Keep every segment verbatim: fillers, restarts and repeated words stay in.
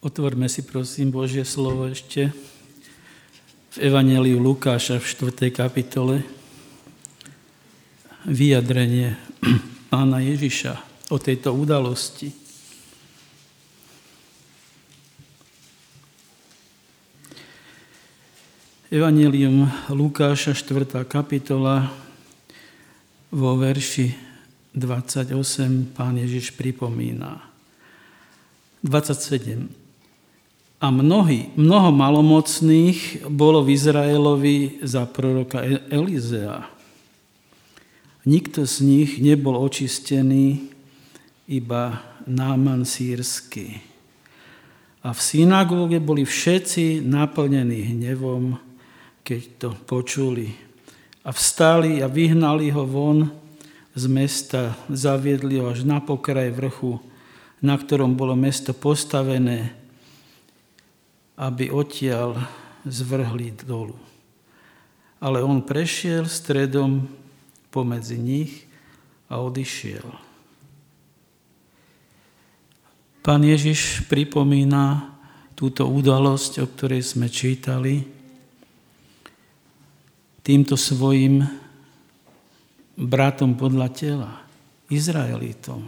Otvorme si prosím Božie slovo ešte v Evanjeliu Lukáša v štvrtej kapitole. Vyjadrenie Pána Ježiša o tejto udalosti. Evanjelium Lukáša štvrtá kapitola vo verši dvadsaťosem Pán Ježiš pripomína. dvadsaťsedem. A mnohí, mnoho malomocných bolo v Izraelovi za proroka Elizea. Nikto z nich nebol očistený, iba Náman sýrsky. A v synagóge boli všetci naplnení hnevom, keď to počuli. A vstali a vyhnali ho von z mesta, zaviedli ho až na pokraj vrchu, na ktorom bolo mesto postavené, aby odtiaľ zvrhli dolu. Ale on prešiel stredom pomedzi nich a odišiel. Pán Ježiš pripomína túto udalosť, o ktorej sme čítali, týmto svojim bratom podľa tela, Izraelitom,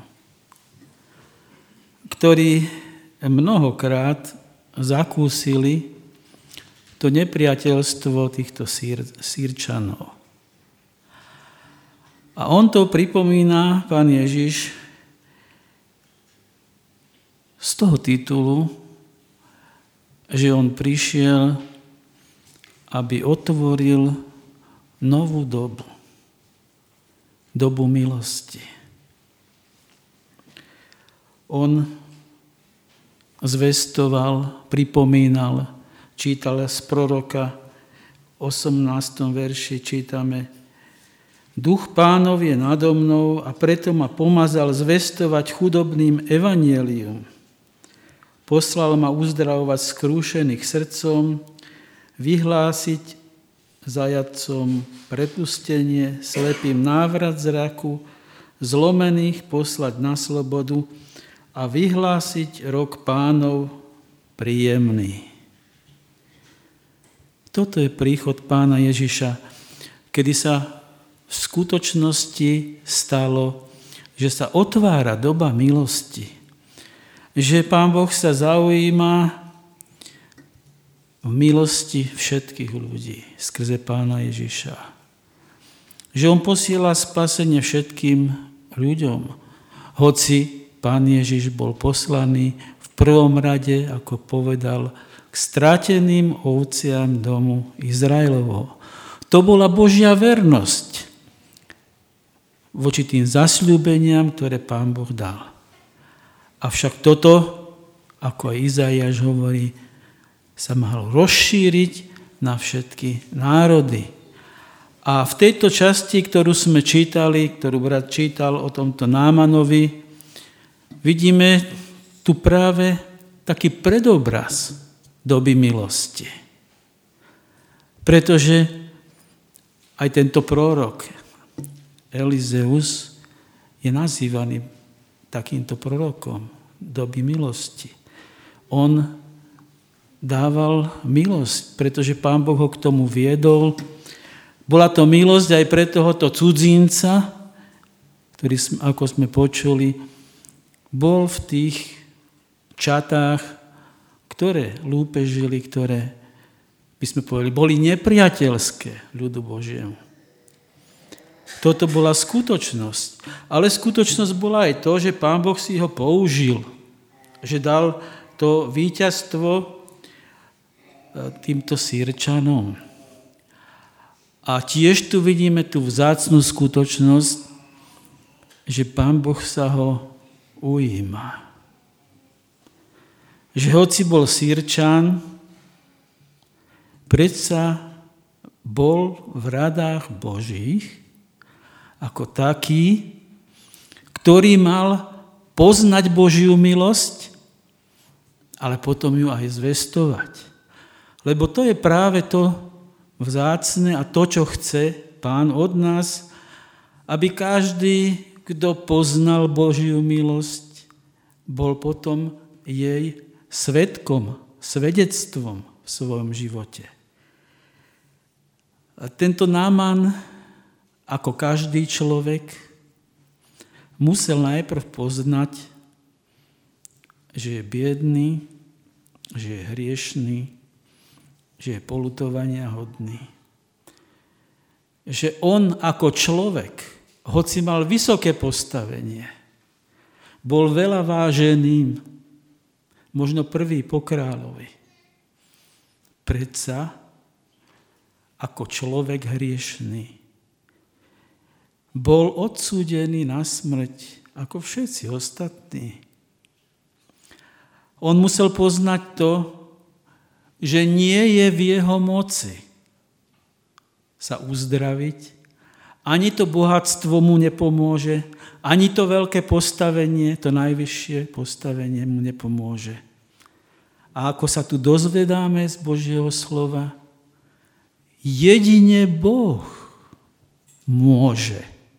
ktorí mnohokrát zakúsili to nepriateľstvo týchto sír, sírčanov. A on to pripomína, Pán Ježiš, z toho titulu, že on prišiel, aby otvoril novú dobu, dobu milosti. On zvestoval, pripomínal, čítal z proroka v osemnástom verši čítame: Duch Pánov je nado mnou a preto ma pomazal zvestovať chudobným evanjelium. Poslal ma uzdravovať skrúšených srdcom, vyhlásiť zajatcom prepustenie, slepým návrat zraku, zlomených poslať na slobodu a vyhlásiť rok Pánov príjemný. Toto je príchod Pána Ježiša, kedy sa v skutočnosti stalo, že sa otvára doba milosti. Že Pán Boh sa zaujíma v milosti všetkých ľudí skrze Pána Ježiša. Že on posiela spasenie všetkým ľuďom, hoci Pán Ježiš bol poslaný v prvom rade, ako povedal, k strateným ovciam domu Izraelovho. To bola Božia vernosť voči tým zasľúbeniam, ktoré Pán Boh dal. Avšak toto, ako aj Izaiáš hovorí, sa malo rozšíriť na všetky národy. A v tejto časti, ktorú sme čítali, ktorú brat čítal o tomto Námanovi, vidíme tu práve taký predobraz doby milosti. Pretože aj tento prorok Elizeus je nazývaný takýmto prorokom doby milosti. On dával milosť, pretože Pán Boh ho k tomu viedol. Bola to milosť aj pre tohoto cudzinca, ktorý, ako sme počuli, bol v tých čatách, ktoré lúpežili, ktoré, by sme povedali, boli nepriateľské ľudu Božiemu. Toto bola skutočnosť. Ale skutočnosť bola aj to, že Pán Boh si ho použil. Že dal to víťazstvo týmto Sýrčanom. A tiež tu vidíme tú vzácnu skutočnosť, že Pán Boh sa ho ujíma. Že hoci bol Sýrčan, predsa bol v radách Božích ako taký, ktorý mal poznať Božiu milosť, ale potom ju aj zvestovať. Lebo to je práve to vzácne a to, čo chce Pán od nás, aby každý, kto poznal Božiu milosť, bol potom jej svedkom, svedectvom v svojom živote. A tento Náman, ako každý človek, musel najprv poznať, že je biedný, že je hriešný, že je poľutovania hodný. Že on ako človek, hoci mal vysoké postavenie, bol veľa váženým, možno prvý po kráľovi. Predsa ako človek hriešný bol odsúdený na smrť, ako všetci ostatní. On musel poznať to, že nie je v jeho moci sa uzdraviť, ani to bohatstvo mu nepomôže, ani to veľké postavenie, to najvyššie postavenie mu nepomôže. A ako sa tu dozvedáme z Božieho slova, jedine Boh môže.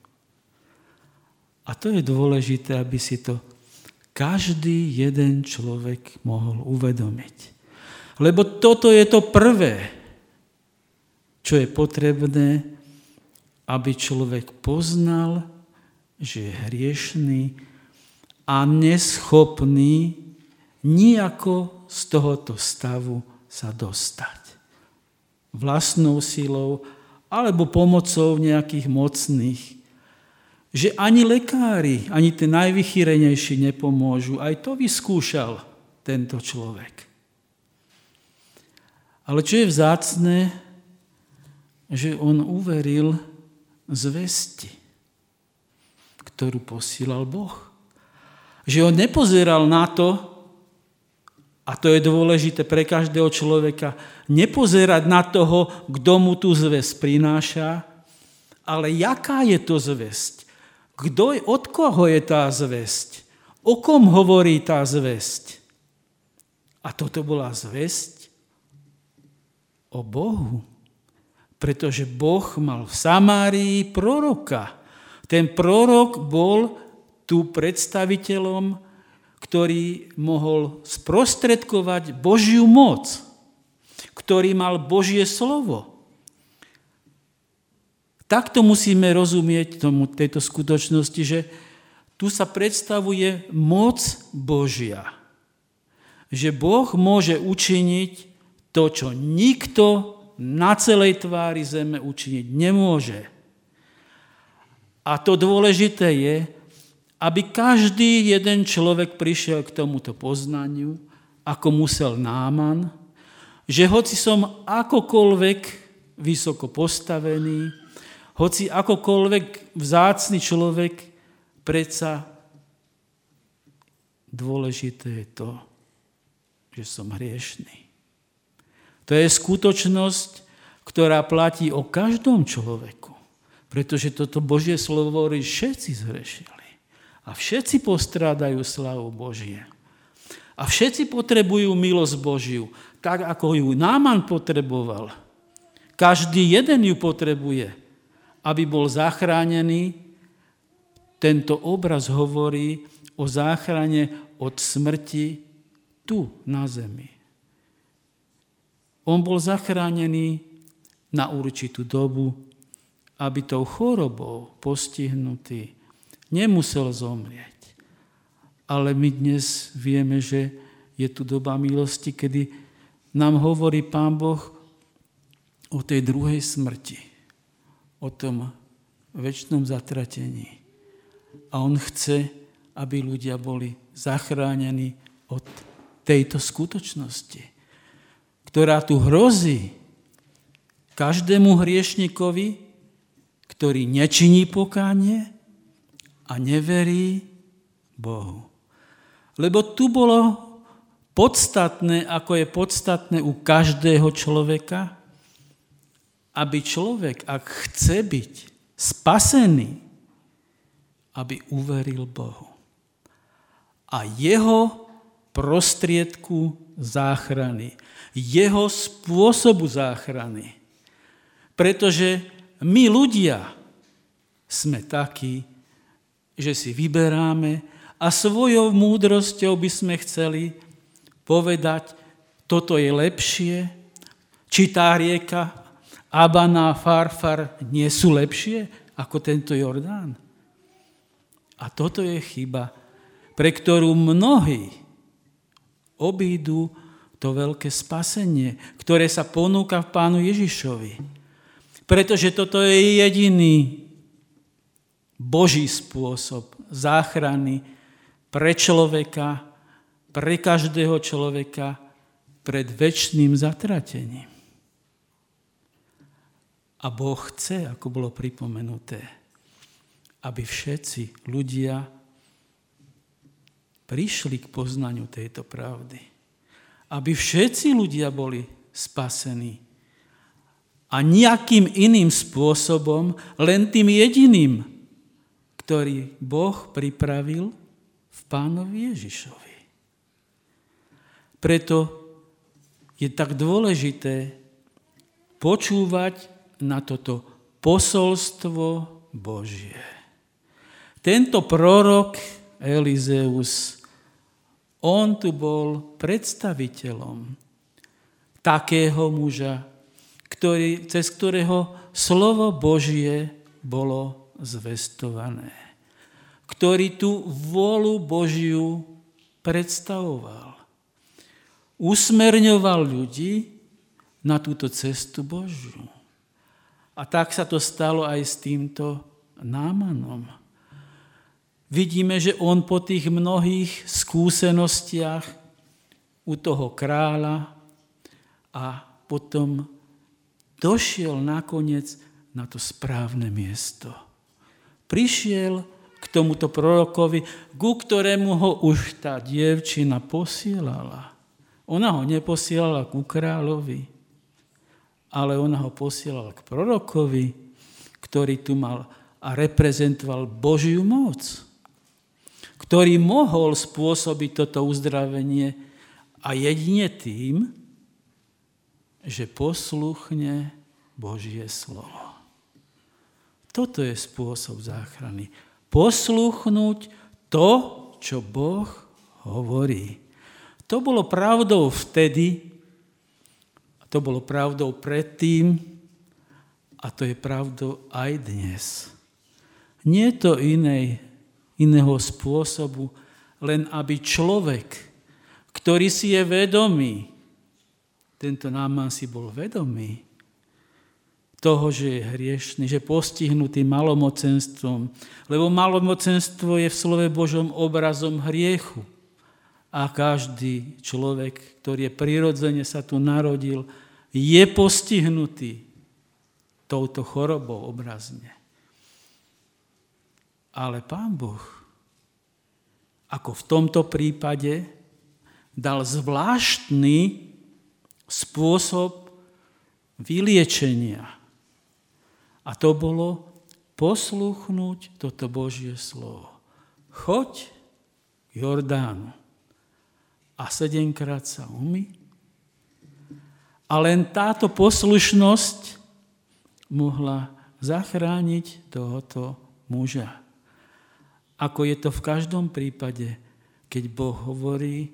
A to je dôležité, aby si to každý jeden človek mohol uvedomiť. Lebo toto je to prvé, čo je potrebné, aby človek poznal, že je hriešný a neschopný nijako z tohoto stavu sa dostať. Vlastnou silou alebo pomocou nejakých mocných. Že ani lekári, ani tí najvychýrenejší nepomôžu. Aj to vyskúšal tento človek. Ale čo je vzácne, že on uveril zvesti, ktorú posílal Boh. Že on nepozeral na to, a to je dôležité pre každého človeka, nepozerať na toho, kto mu tú zvesť prináša, ale jaká je to zvesť? Kdo, od koho je tá zvesť? O kom hovorí tá zvesť? A toto bola zvesť o Bohu. Pretože Boh mal v Samárii proroka. Ten prorok bol tu predstaviteľom, ktorý mohol sprostredkovať Božiu moc, ktorý mal Božie slovo. Takto musíme rozumieť tomu, tejto skutočnosti, že tu sa predstavuje moc Božia. Že Boh môže učiniť to, čo nikto na celej tvári zeme učiniť nemôže. A to dôležité je, aby každý jeden človek prišiel k tomuto poznaniu, ako musel Náman, že hoci som akokoľvek vysoko postavený, hoci akokoľvek vzácny človek, predsa dôležité je to, že som hriešný. To je skutočnosť, ktorá platí o každom človeku, pretože toto Božie slovo hovorí, všetci zhrešili. A všetci postrádajú slávu Božie. A všetci potrebujú milosť Božiu, tak ako ju Náman potreboval. Každý jeden ju potrebuje, aby bol zachránený. Tento obraz hovorí o záchrane od smrti tu na zemi. On bol zachránený na určitú dobu, aby tou chorobou postihnutý nemusel zomrieť. Ale my dnes vieme, že je tu doba milosti, kedy nám hovorí Pán Boh o tej druhej smrti, o tom večnom zatratení. A on chce, aby ľudia boli zachránení od tejto skutočnosti, ktorá tu hrozí každému hriešnikovi, ktorý nečiní pokánie a neverí Bohu. Lebo tu bolo podstatné, ako je podstatné u každého človeka, aby človek, ak chce byť spasený, aby uveril Bohu. A jeho prostriedku záchrany, jeho spôsobu záchrany. Pretože my ľudia sme takí, že si vyberáme a svojou múdrosťou by sme chceli povedať, toto je lepšie, či tá rieka Abana a Farfar nie sú lepšie ako tento Jordán. A toto je chyba, pre ktorú mnohí obídu to veľké spasenie, ktoré sa ponúka v Pánu Ježišovi. Pretože toto je jediný Boží spôsob záchrany pre človeka, pre každého človeka pred večným zatratením. A Boh chce, ako bolo pripomenuté, aby všetci ľudia prišli k poznaniu tejto pravdy. Aby všetci ľudia boli spasení. A nejakým iným spôsobom, len tým jediným, ktorý Boh pripravil v Pánovi Ježišovi. Preto je tak dôležité počúvať na toto posolstvo Božie. Tento prorok Elizeus, on tu bol predstaviteľom takého muža, ktorý, cez ktorého slovo Božie bolo zvestované, ktorý tú vôľu Božiu predstavoval. Usmerňoval ľudí na túto cestu Božiu. A tak sa to stalo aj s týmto Námanom. Vidíme, že on po tých mnohých skúsenostiach u toho kráľa a potom došiel nakoniec na to správne miesto. Prišiel k tomuto prorokovi, ku ktorému ho už tá dievčina posielala. Ona ho neposielala ku kráľovi, ale ona ho posielala k prorokovi, ktorý tu mal a reprezentoval Božiu moc, ktorý mohol spôsobiť toto uzdravenie a jedine tým, že posluchne Božie slovo. Toto je spôsob záchrany. Posluchnúť to, čo Boh hovorí. To bolo pravdou vtedy, a to bolo pravdou predtým, a to je pravdou aj dnes. Nie je to inej, iného spôsobu, len aby človek, ktorý si je vedomý, tento Náman si bol vedomý toho, že je hriešný, že postihnutý malomocenstvom, lebo malomocenstvo je v slove Božom obrazom hriechu. A každý človek, ktorý je prirodzene sa tu narodil, je postihnutý touto chorobou obrazne. Ale Pán Boh, ako v tomto prípade, dal zvláštny spôsob vyliečenia. A to bolo posluchnúť toto Božie slovo. Choď k Jordánu a sedemkrát sa umyj. A len táto poslušnosť mohla zachrániť tohoto muža. Ako je to v každom prípade, keď Boh hovorí,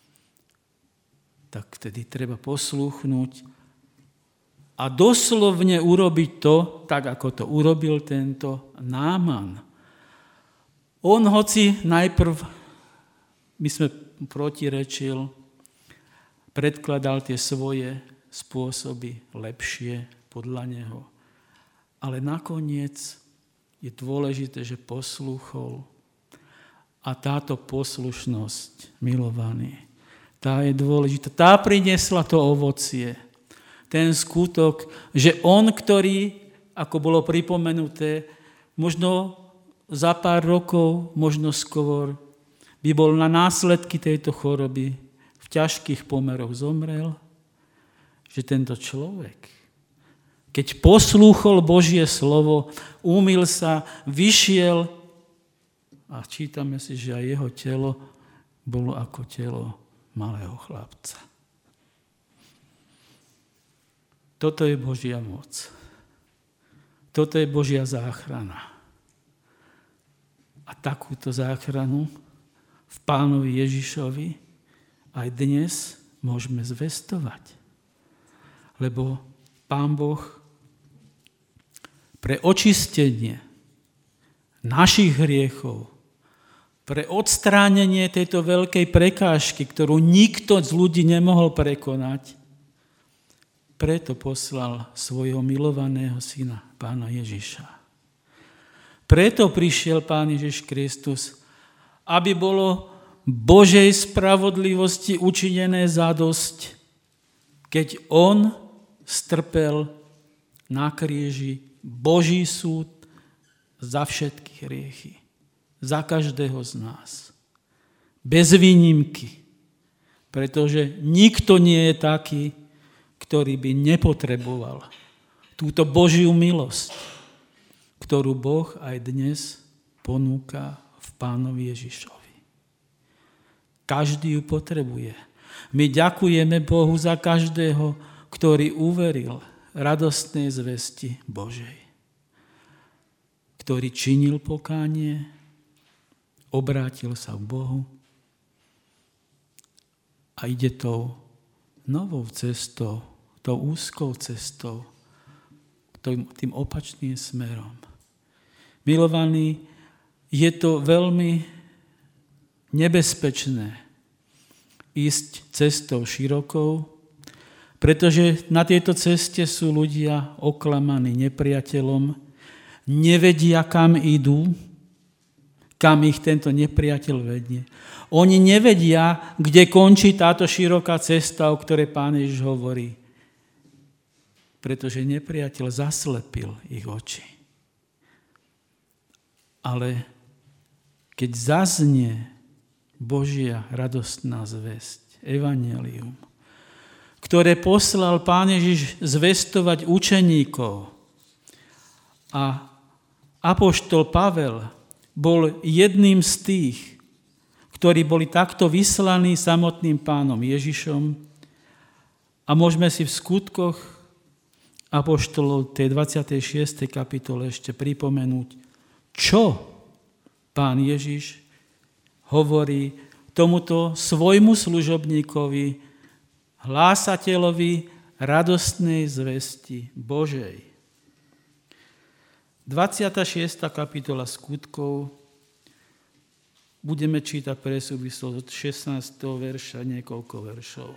tak vtedy treba poslúchnuť a doslovne urobiť to, tak ako to urobil tento Náman. On hoci najprv, my sme protirečil, predkladal tie svoje spôsoby lepšie podľa neho. Ale nakoniec je dôležité, že poslúchol. A táto poslušnosť, milovaný, tá je dôležitá. Tá priniesla to ovocie. Ten skutok, že on, ktorý, ako bolo pripomenuté, možno za pár rokov, možno skôr, by bol na následky tejto choroby v ťažkých pomeroch zomrel, že tento človek, keď poslúchol Božie slovo, umyl sa, vyšiel a čítame si, že aj jeho telo bolo ako telo malého chlapca. Toto je Božia moc. Toto je Božia záchrana. A takúto záchranu v Pánovi Ježišovi aj dnes môžeme zvestovať. Lebo Pán Boh pre očistenie našich hriechov, pre odstránenie tejto veľkej prekážky, ktorú nikto z ľudí nemohol prekonať, preto poslal svojho milovaného syna, Pána Ježiša. Preto prišiel Pán Ježiš Kristus, aby bolo Božej spravodlivosti učinené zadosť, keď on strpel na kríži Boží súd za všetky hriechy, za každého z nás. Bez výnimky, pretože nikto nie je taký, ktorý by nepotreboval túto Božiu milosť, ktorú Boh aj dnes ponúka v Pánovi Ježišovi. Každý ju potrebuje. My ďakujeme Bohu za každého, ktorý uveril radostnej zvesti Božej, ktorý činil pokánie, obrátil sa k Bohu a ide tou novou cestou, tou úzkou cestou, tým opačným smerom. Milovaní, je to veľmi nebezpečné ísť cestou širokou, pretože na tejto ceste sú ľudia oklamaní nepriateľom, nevedia, kam idú, kam ich tento nepriateľ vedie. Oni nevedia, kde končí táto široká cesta, o ktorej Pán Ježiš hovorí, pretože nepriateľ zaslepil ich oči. Ale keď zaznie Božia radostná zvesť, evanjelium, ktoré poslal Pán Ježiš zvestovať učeníkov, a apoštol Pavel bol jedným z tých, ktorí boli takto vyslaní samotným Pánom Ježišom, a môžeme si v skutkoch apoštolov tej dvadsiatej šiestej kapitole ešte pripomenúť, čo Pán Ježiš hovorí tomuto svojmu služobníkovi, hlásateľovi radostnej zvesti Božej. dvadsiata šiesta kapitola skutkov, budeme čítať pre súvislosť od šestnásteho verša niekoľko veršov.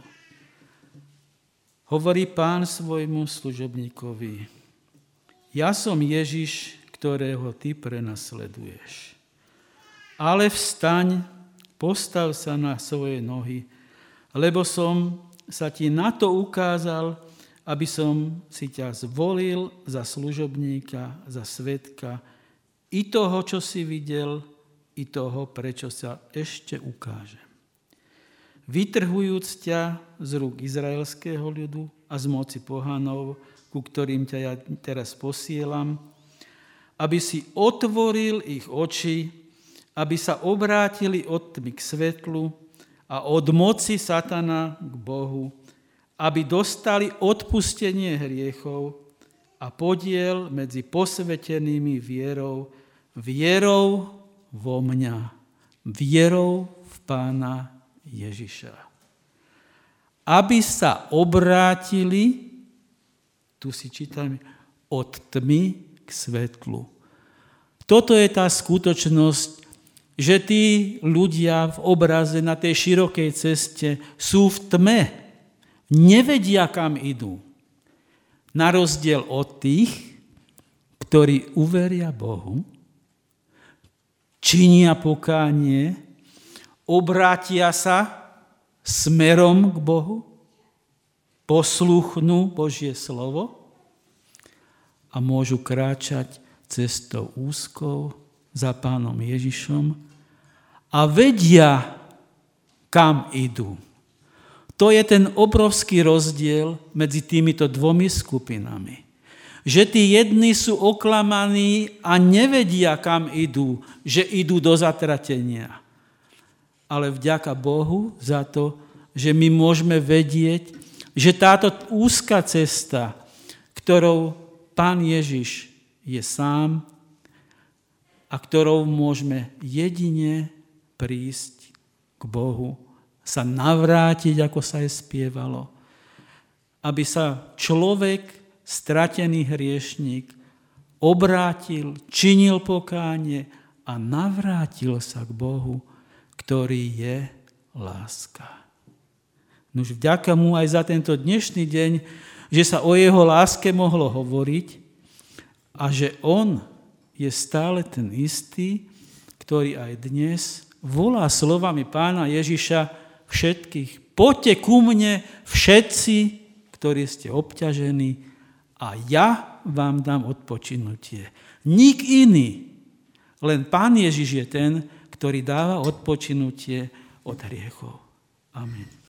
Hovorí Pán svojmu služobníkovi: Ja som Ježiš, ktorého ty prenasleduješ. Ale vstaň, postav sa na svoje nohy, lebo som sa ti na to ukázal, aby som si ťa zvolil za služobníka, za svedka i toho, čo si videl, i toho, prečo sa ešte ukážem. Vytrhujúc ťa z rúk izraelského ľudu a z moci pohanov, ku ktorým ťa ja teraz posielam, aby si otvoril ich oči, aby sa obrátili od tmy k svetlu a od moci satana k Bohu, aby dostali odpustenie hriechov a podiel medzi posvetenými vierou, vierou vo mňa, vierou v Pána Ježiša. Aby sa obrátili, tu si čítame, od tmy k svetlu. Toto je tá skutočnosť, že tí ľudia v obraze na tej širokej ceste sú v tme, nevedia, kam idú. Na rozdiel od tých, ktorí uveria Bohu, činia pokánie, obrátia sa smerom k Bohu, posluchnú Božie slovo a môžu kráčať cestou úzkou za Pánom Ježišom a vedia, kam idú. To je ten obrovský rozdiel medzi týmito dvomi skupinami. Že tí jedni sú oklamaní a nevedia, kam idú, že idú do zatratenia. Ale vďaka Bohu za to, že my môžeme vedieť, že táto úzka cesta, ktorou Pán Ježiš je sám a ktorou môžeme jedine prísť k Bohu sa navrátiť, ako sa je spievalo. Aby sa človek, stratený hriešník, obrátil, činil pokánie a navrátil sa k Bohu, ktorý je láska. Nož vďaka mu aj za tento dnešný deň, že sa o jeho láske mohlo hovoriť a že on je stále ten istý, ktorý aj dnes volá slovami Pána Ježiša všetkých. Poďte ku mne všetci, ktorí ste obťažení a ja vám dám odpočinutie. Nik iný, len Pán Ježiš je ten, ktorý dáva odpočinutie od hriechov. Amen.